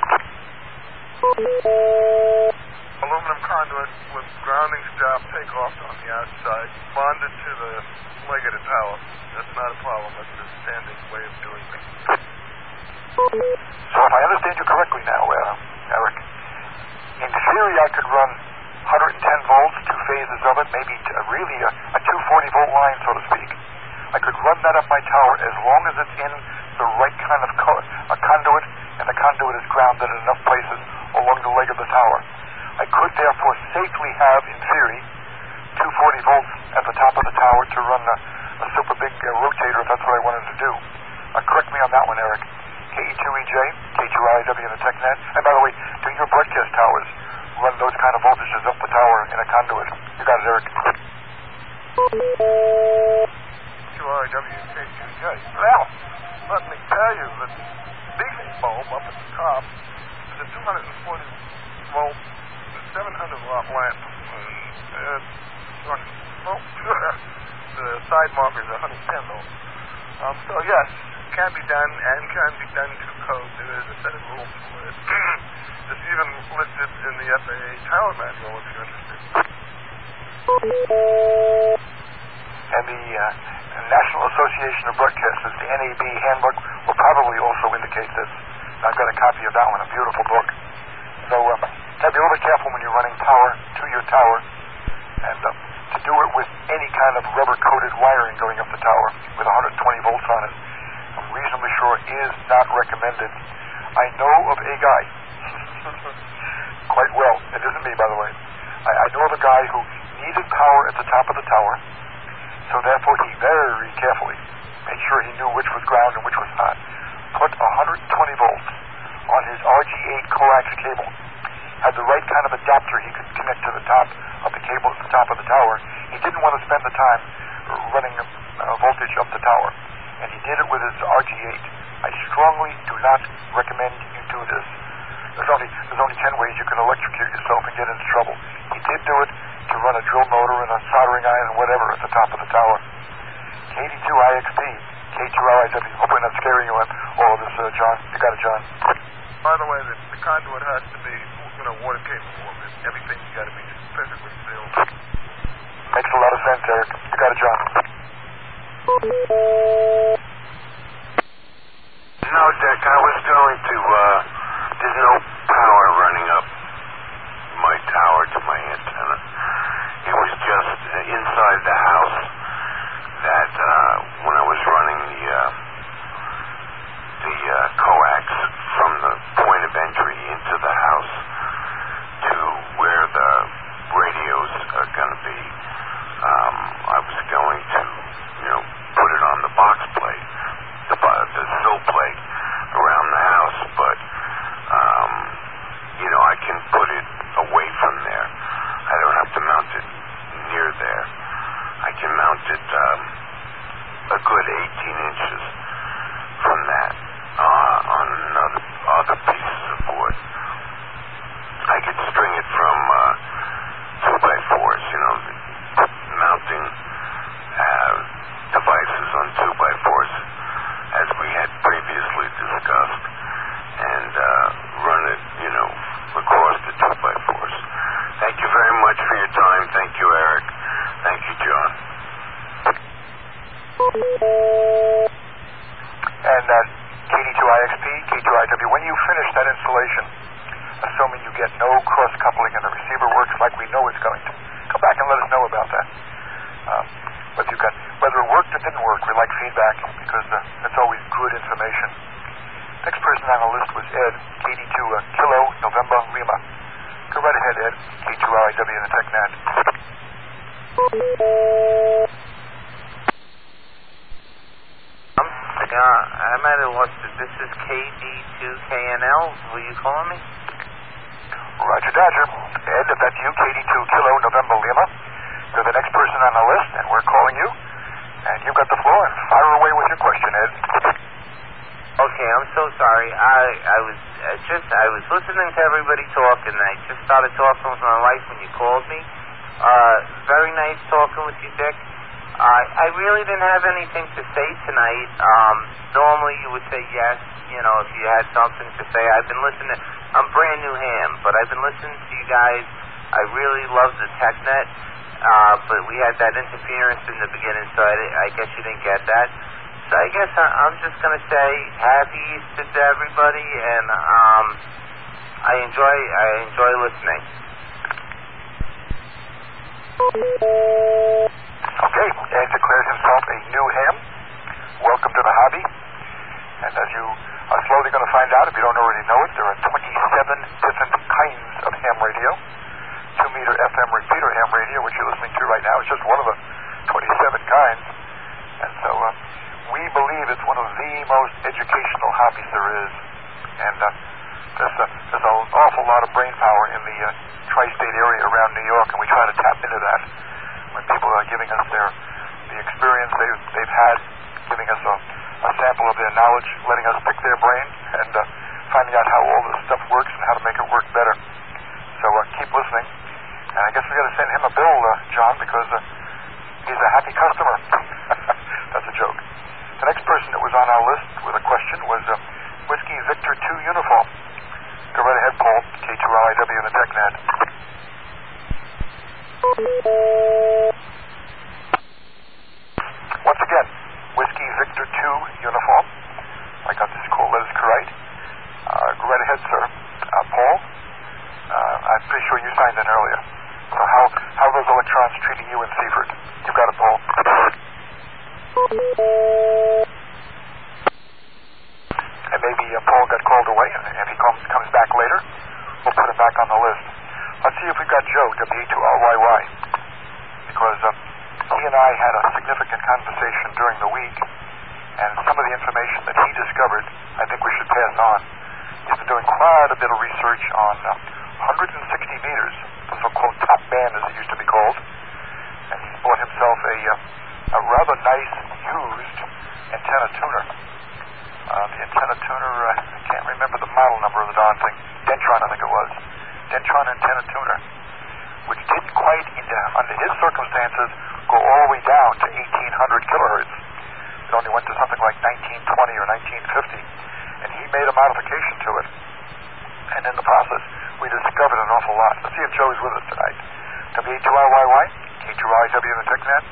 Aluminum conduit with grounding strap takeoff on the outside, bonded to the leg of the tower. That's not a problem. That's the standard way of doing things. So if I understand you correctly now, Eric, in theory I could run 110 volts, 2 phases of it, maybe really a 240 volt line, so to speak. I could run that up my tower as long as it's in the right kind of conduit, and the conduit is grounded in enough places along the leg of the tower. I could therefore safely have, in theory, 240 volts at the top of the tower to run a super big rotator if that's what I wanted to do. Correct me on that one, Eric. KE2EJ, K2RIW in the TechNet. And by the way, do your broadcast towers run those kind of voltages up the tower in a conduit? You got it, Eric. K2RIW, K2J. Well, let me tell you that the biggest bulb up at the top is a 240 volt, 700 watt lamp. The side marker is 110 volts. So yes, it can be done and can be done to code. There is a set of rules for it. It's even listed in the FAA tower manual if you're interested. And the National Association of Broadcasters, the NAB handbook, will probably also indicate this. I've got a copy of that one, a beautiful book. So gotta be a little bit careful when you're running power to your tower, and to do it with any kind of rubber-coated wiring going up the tower with 120 volts on it, I'm reasonably sure is not recommended. I know of a guy, quite well, it isn't me, by the way. I know of a guy who needed power at the top of the tower, so therefore he very carefully made sure he knew which was ground and which was not. Put 120 volts on his RG8 coax cable. Had the right kind of adapter he could connect to the top of the cable at the top of the tower. He didn't want to spend the time running voltage up the tower, and he did it with his RG8. I strongly do not recommend you do this. There's only 10 ways you can electrocute yourself and get into trouble. He did do it to run a drill motor and a soldering iron and whatever at the top of the tower. KD2IXP, K2RIW. Hope I'm not scaring you on all of this, John. You got it, John. By the way, the conduit has to be, water capable. Everything's got to be perfectly sealed. Makes a lot of sense, Eric. You got it, John. No, Dick, I was going to, there's no power running up my tower to my antenna. It was just inside the house that, when I was running the coax from the point of entry into the house to where the radios are going to be, I was going to, put it on the box plate, the sill plate around the house, but, I can put it away from there. I don't have to mount it near there. I can mount it a good 18 inches from that on other pieces of wood. I could string it from 2x4s, mounting devices on 2x4s as we had previously discussed, and run it, across the 2x4s. Thank you very much for your time. Thank you, Eric. Thank you, John. And KD2IXP, K2IW, when you finish that installation, assuming you get no cross-coupling and the receiver works like we know it's going to, come back and let us know about that. Whether it worked or didn't work, we like feedback because that's always good information. Next person on the list was Ed, KD2 Kilo November Lima. Go right ahead, Ed, K2RIW in the TechNet. I might have lost it. This is KD2KNL. Were you calling me? Roger, Dodger. Ed, if that's you, KD2 Kilo November Lima. You're the next person on the list, and we're calling you. And you've got the floor, and fire away with your question, Ed. Okay, I'm so sorry. I was listening to everybody talk, and I just started talking with my wife when you called me. Very nice talking with you, Dick. I really didn't have anything to say tonight. Normally you would say yes, if you had something to say. I've been listening. I'm brand new ham, but I've been listening to you guys. I really love the TechNet, but we had that interference in the beginning, so I guess you didn't get that. So I guess I'm just going to say happy Easter to everybody, and I enjoy listening. Okay, Ed declares himself a new ham. Welcome to the hobby. And as you are slowly going to find out, if you don't already know it, there are 27 different kinds of ham radio. 2-meter FM repeater ham radio, which you're listening to right now, is just one of the 27 kinds. And so we believe it's one of the most educational hobbies there is. And there's an awful lot of brain power in the tri-state area around New York, and we try to tap into that when people are giving us the experience they've had, giving us a sample of their knowledge, letting us pick their brain, and finding out how all this stuff works and how to make it work better. So keep listening. And I guess we got to send him a bill, John, because he's a happy customer. That's a joke. The next person that was on our list with a question was Whiskey Victor 2 Uniform. Go right ahead, Paul, K2RIW in the TechNet. Once again, Whiskey Victor 2 Uniform. I got this call letters correct. Go right ahead, sir. Paul, I'm pretty sure you signed in earlier. So how are those electrons treating you in Seaford? You got it, Paul. And maybe Paul got called away, and if he comes back later, we'll put him back on the list. Let's see if we've got Joe, W2RYY, because he and I had a significant conversation during the week, and some of the information that he discovered, I think we should pass on. He's been doing quite a bit of research on 160 meters, the so-called top band, as it used to be called, and he's bought himself a rather nice used antenna tuner. The antenna tuner, I can't remember the model number of the darn thing. Dentron, I think it was. Dentron antenna tuner, which didn't quite, under his circumstances, go all the way down to 1800 kilohertz. It only went to something like 1920 or 1950, and he made a modification to it. And in the process, we discovered an awful lot. Let's see if Joe's with us tonight. W2RYY, K2IW in the TechNet.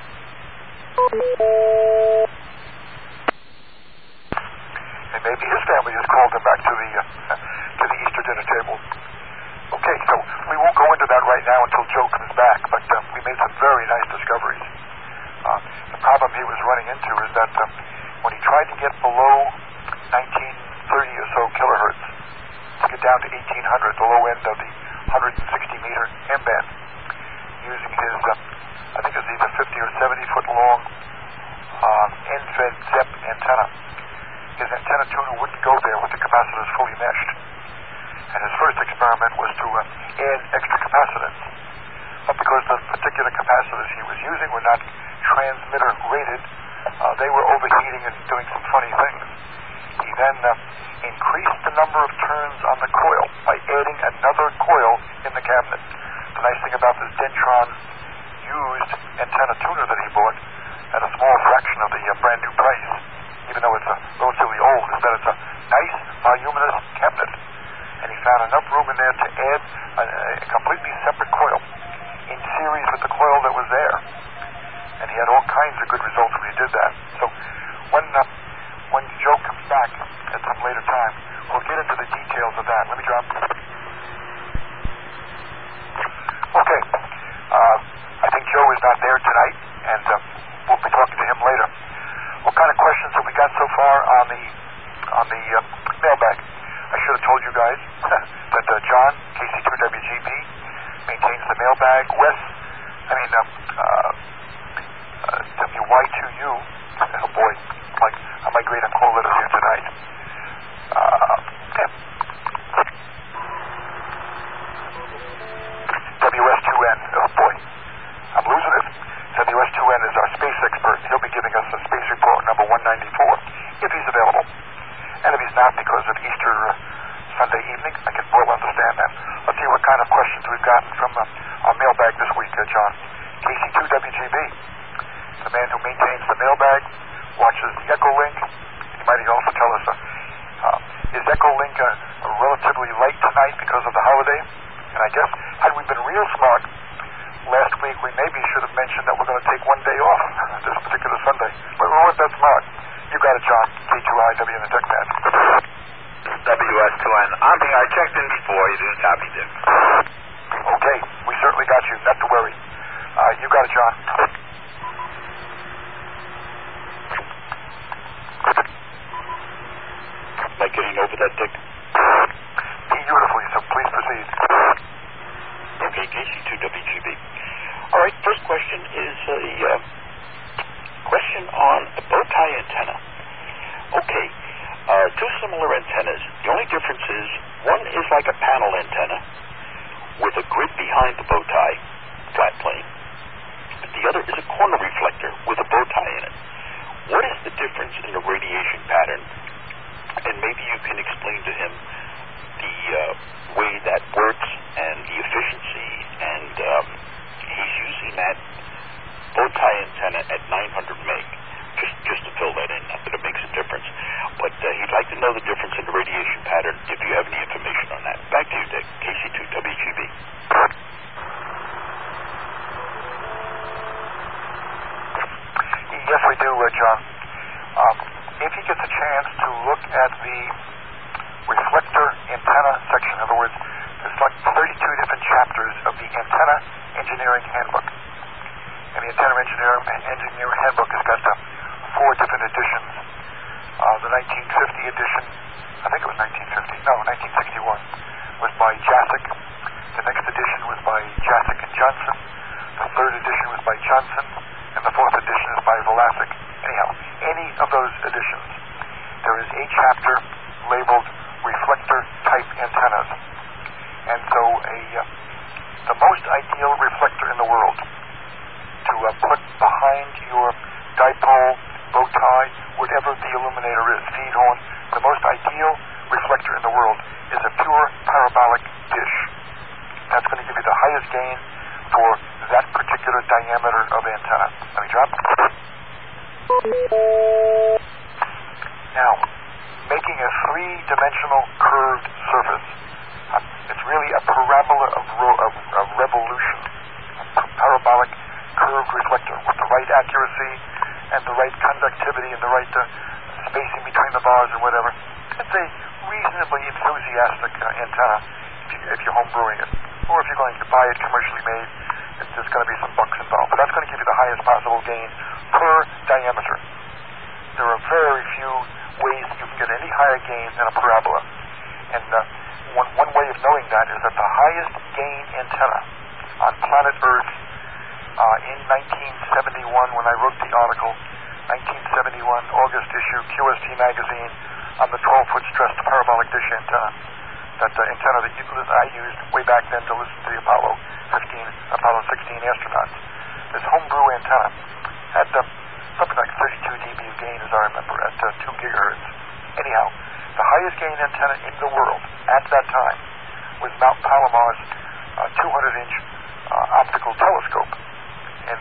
And maybe his family has called him back to the Easter dinner table. Okay, so we won't go into that right now until Joe comes back, but we made some very nice discoveries. The problem he was running into is that when he tried to get below 1930 or so kilohertz, to get down to 1800, the low end of the 160-meter M-band, using his, I think it's either 50 or 70-foot long end-fed ZEP antenna. His antenna tuner wouldn't go there with the capacitors fully meshed. And his first experiment was to add extra capacitance. But because the particular capacitors he was using were not transmitter rated, they were overheating and doing some funny things. He then increased the number of turns on the coil by adding another coil in the cabinet. The nice thing about this Dentron used antenna tuner that he bought at a small fraction of the brand new price, even though it's relatively old, is that it's a nice voluminous cabinet. And he found enough room in there to add a completely separate coil in series with the coil that was there. And he had all kinds of good results when he did that. So when Joe comes back at some later time, we'll get into the details of that. Let me drop. Okay. I think Joe is not there tonight, and we'll be talking to him later. What kind of questions have we got so far on the mailbag? I should have told you guys that John, KC2WGB, maintains the mailbag. Wes, WY2U, oh boy, I might grade on call letters here tonight. WS2N, oh boy, I'm losing it. WS2N is our space expert. He'll be giving us a space report number 194, if he's available. And if he's not, because of Easter Sunday evening, I can well understand that. Let's see what kind of questions we've gotten from our mailbag this week, John. KC2WGB, the man who maintains the mailbag, watches the Echolink. He might also tell us, is Echolink relatively late tonight because of the holiday? And I guess, had we been real smart last week, we maybe should have mentioned that we're going to take one day off this particular Sunday. But we weren't that smart. You got it, John. K2IW in the TechNet. WS2N. I checked in before. You didn't copy, Dick. Okay. We certainly got you. Not to worry. You got it, John. Am I getting over that, Dick? Beautifully, so please proceed. Okay, KC2WGB. All right, first question is a question on a bow tie antenna. Okay, two similar antennas. The only difference is one is like a panel antenna with a grid behind the bow tie, flat plane. The other is a corner reflector with a bow tie in it. What is the difference in the radiation pattern? And maybe you can explain to him the way that works and the efficiency, and he's using that bow tie antenna at 900 meg, just to fill that in. Not that it makes a difference, but he'd like to know the difference in the radiation pattern if you have any information on that. Back to you, Dick. KC2WGB. Yes, we do, John. If he gets a chance to look at the reflector antenna section, in other words, there's like 32 different chapters of the Antenna Engineering Handbook. And the Antenna Engineering Handbook has got 4 different editions. The 1950 edition, I think it was 1961, was by Jacek. The next edition was by Jacek and Johnson. The 3rd edition was by Johnson. And the 4th edition is by Velasic. Anyhow, any of those editions, there is a chapter labeled reflector type antennas. And so the most ideal reflector in the world to put behind your dipole, bow tie, whatever the illuminator is, feed horn, the most ideal reflector in the world is a pure parabolic dish. That's going to give you the highest gain for that particular diameter of antenna. Let me drop. Now, making a 3-dimensional curved surface, it's really a parabola of revolution, a parabolic tuned reflector with the right accuracy and the right conductivity and the right spacing between the bars and whatever. It's a reasonably enthusiastic antenna if you're home brewing it. Or if you're going to buy it commercially made, there's going to be some bucks involved. But that's going to give you the highest possible gain per diameter. There are very few ways that you can get any higher gain than a parabola. And one way of knowing that is that the highest gain antenna on planet Earth in 1971, when I wrote the article, 1971 August issue, QST magazine, on the 12-foot stressed parabolic dish antenna. That antenna that I used way back then to listen to the Apollo 16 astronauts. This homebrew antenna had something like 32 dB of gain, as I remember, at 2 gigahertz. Anyhow, the highest gain antenna in the world at that time was Mount Palomar's 200-inch optical telescope. And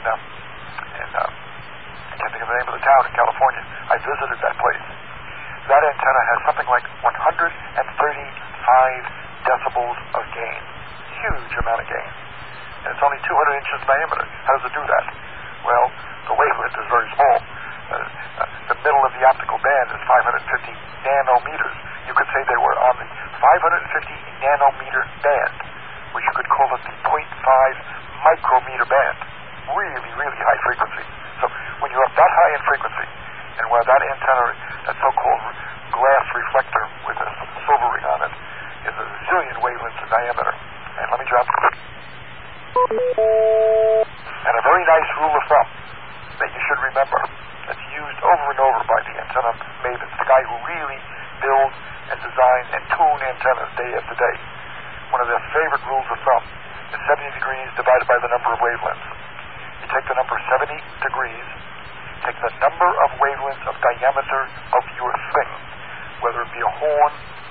I can't think of the name of the town in California. I visited that place. That antenna has something like 135 decibels of gain. Huge amount of gain. And it's only 200 inches diameter. How does it do that? Well, the wavelength is very small. The middle of the optical band is 550 nanometers. You could say they were on the 550 nanometer band, which you could call it the 0.5 micrometer band. Really, really high frequency. So when you're up that high in frequency, and where that antenna, that so-called glass reflector with a silver ring on it, is a zillion wavelengths in diameter. And let me drop. And a very nice rule of thumb that you should remember, that's used over and over by the antenna mavens, the guy who really build and design and tune antennas day after day. One of their favorite rules of thumb is 70 degrees divided by the number of wavelengths. You take the number 70 degrees, take the number of wavelengths of diameter of your thing, whether it be a horn,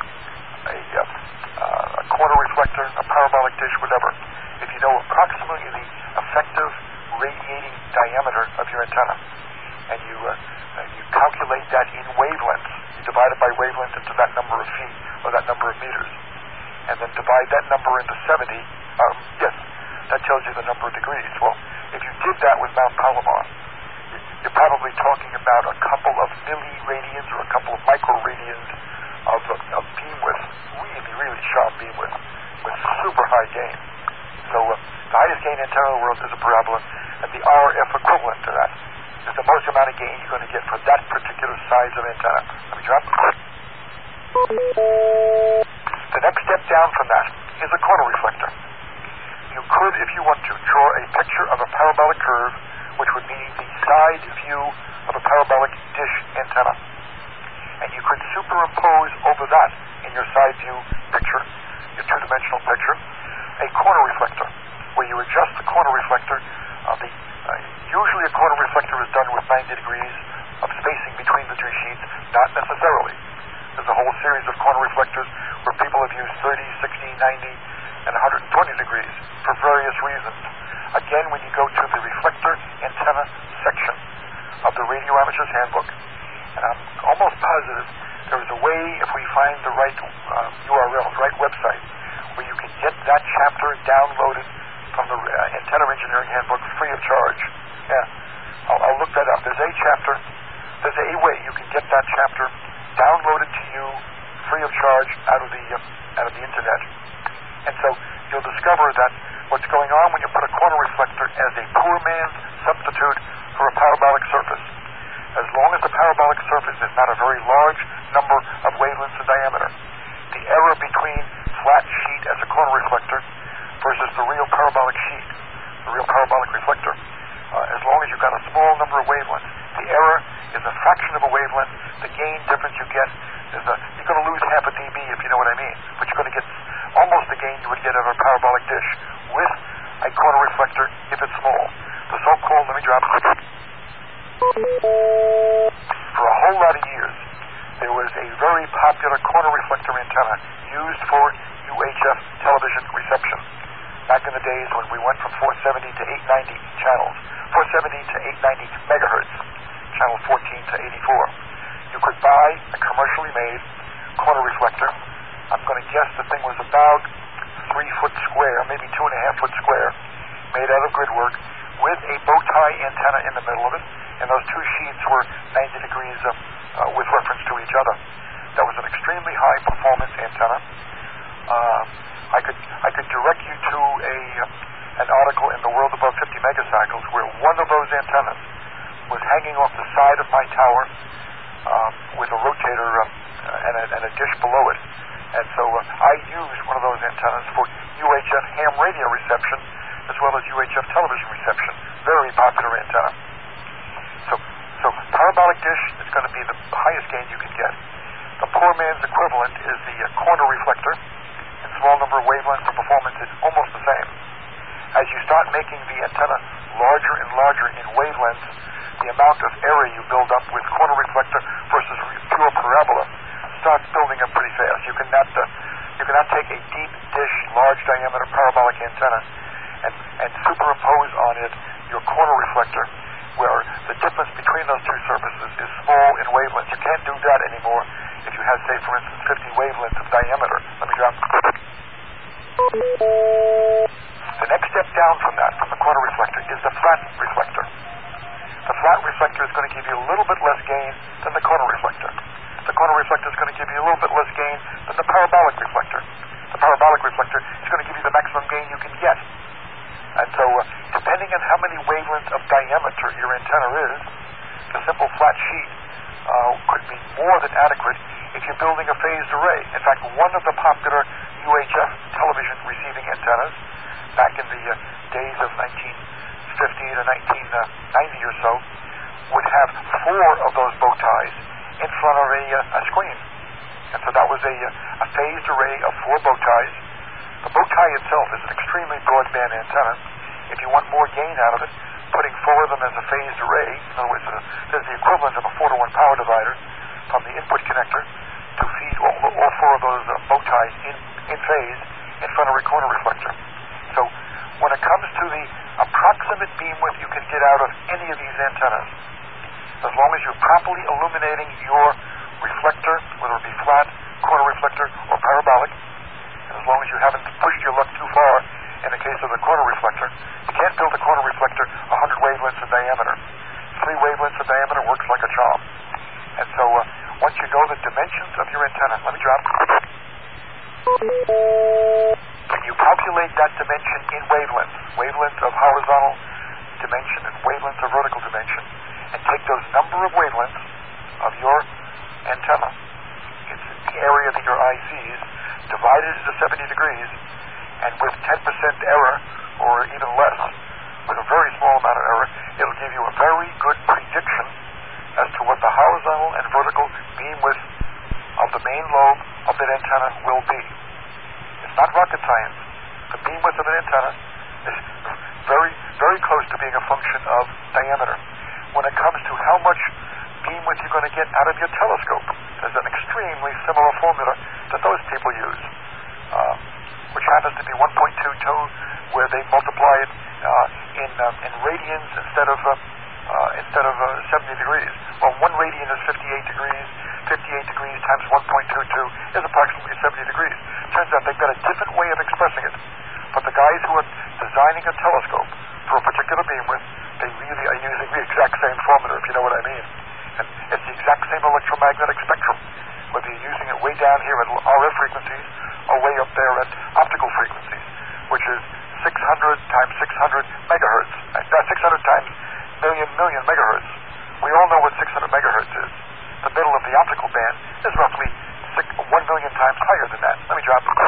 a corner reflector, a parabolic dish, whatever. If you know approximately the effective radiating diameter of your antenna, and you calculate that in wavelengths, you divide it by wavelength into that number of feet or that number of meters, and then divide that number into 70, that tells you the number of degrees. Well, if you did that with Mount Palomar, you're probably talking about a couple of milliradians or a couple of microradians of beam width, really, really sharp beam width, with super high gain. So the highest gain antenna in the world is a parabola, and the RF equivalent to that is the most amount of gain you're going to get for that particular size of antenna. Let me drop. The next step down from that is a corner reflector. You could, if you want to, draw a picture of a parabolic curve, which would be the side view of a parabolic dish antenna. And you could superimpose over that in your side view picture, your two-dimensional picture, a corner reflector, where you adjust the corner reflector. Usually a corner reflector is done with 90 degrees of spacing between the two sheets, not necessarily. There's a whole series of corner reflectors where people have used 30, 60, 90, and 120 degrees for various reasons. Again, when you go to the reflector antenna section of the Radio Amateur's Handbook, and I'm almost positive there is a way, if we find the right URL, the right website, where you can get that chapter downloaded from the Antenna Engineering Handbook free of charge. Yeah, I'll look that up. There's a way you can get that chapter downloaded to you free of charge out of the internet. And so you'll discover that what's going on when you put a corner reflector as a poor man's substitute for a parabolic surface. As long as the parabolic surface is not a very large number of wavelengths in diameter, the error between flat sheet as a corner reflector versus the real parabolic sheet, the real parabolic reflector, as long as you've got a small number of wavelengths, the error is a fraction of a wavelength. The gain difference you get is you're going to lose half a dB, if you know what I mean, but you're going to get almost the gain you would get out of a parabolic dish with a corner reflector if it's small. The so-called, let me drop it. For a whole lot of years, there was a very popular corner reflector antenna used for UHF television reception. Back in the days when we went from 470 to 890 channels, 470 to 890 megahertz, channel 14 to 84. You could buy a commercially made corner reflector. I'm going to guess the thing was about 3 foot square, maybe 2.5 foot square, made out of gridwork, with a bow tie antenna in the middle of it, and those two sheets were 90 degrees with reference to each other. That was an extremely high performance antenna. I could direct you to an article in the World Above 50 Megacycles where one of those antennas was hanging off the side of my tower with a rotator and a dish below it. And so I used one of those antennas for UHF ham radio reception as well as UHF television reception. Very popular antenna. So parabolic dish is going to be the highest gain you can get. The poor man's equivalent is the corner reflector. In small number of wavelengths, the performance is almost the same. As you start making the antenna larger and larger in wavelengths, the amount of error you build up with corner reflector versus pure parabola starts building up pretty fast. You cannot take a deep dish, large diameter parabolic antenna and superimpose on it your corner reflector, where the difference between those two surfaces is small in wavelengths. You can't do that anymore if you have, say, for instance, 50 wavelengths of diameter. Let me drop. The next step down from that, from the corner reflector, is the flat reflector. The flat reflector is going to give you a little bit less gain than the corner reflector. The corner reflector is going to give you a little bit less gain than the parabolic reflector. The parabolic reflector is going to give you the maximum gain you can get. And so, depending on how many wavelengths of diameter your antenna is, the simple flat sheet could be more than adequate if you're building a phased array. In fact, one of the popular UHF television receiving antennas back in the days of 1950 to 1990 or so would have 4 of those bow ties in front of a screen. And so that was a phased array of 4 bow ties. The bow tie itself is an extremely broadband antenna. If you want more gain out of it, putting 4 of them as a phased array, in other words, there's the equivalent of a 4-to-1 power divider from the input connector to feed all 4 of those bow ties in phase in front of a corner reflector. So when it comes to the approximate beam width you can get out of any of these antennas, as long as you're properly illuminating your reflector, whether it be flat, corner reflector, or parabolic, and as long as you haven't pushed your luck too far in the case of the corner reflector, you can't build a corner reflector 100 wavelengths in diameter. 3 wavelengths of diameter works like a charm. And so once you know the dimensions of your antenna, let me drop. When you calculate that dimension in wavelengths of horizontal dimension and wavelengths of vertical dimension, and take those number of wavelengths of your antenna, it's the area that your eye sees, divided into 70 degrees, and with 10% error, or even less, with a very small amount of error, it'll give you a very good prediction as to what the horizontal and vertical beam width of the main lobe of that antenna will be. It's not rocket science. The beam width of an antenna is very, very close to being a function of diameter. When it comes to how much beam width you're going to get out of your telescope, there's an extremely similar formula that those people use, which happens to be 1.22, where they multiply it in radians instead of 70 degrees. Well, 1 radian is 58 degrees. 58 degrees times 1.22 is approximately 70 degrees. Turns out they've got a different way of expressing it. But the guys who are designing a telescope for a particular beam width, they really are using the exact same formula, if you know what I mean. And it's the exact same electromagnetic spectrum, whether you're using it way down here at RF frequencies or way up there at optical frequencies, which is 600 times 600 megahertz. 600 times million megahertz. We all know what 600 megahertz is. The middle of the optical band is roughly 1 million times higher than that. Let me drop it.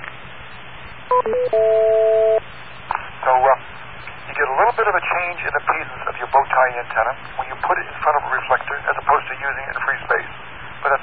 So you get a little bit of a change in impedance of your bow tie antenna when you put it in front of a reflector as opposed to using it in free space.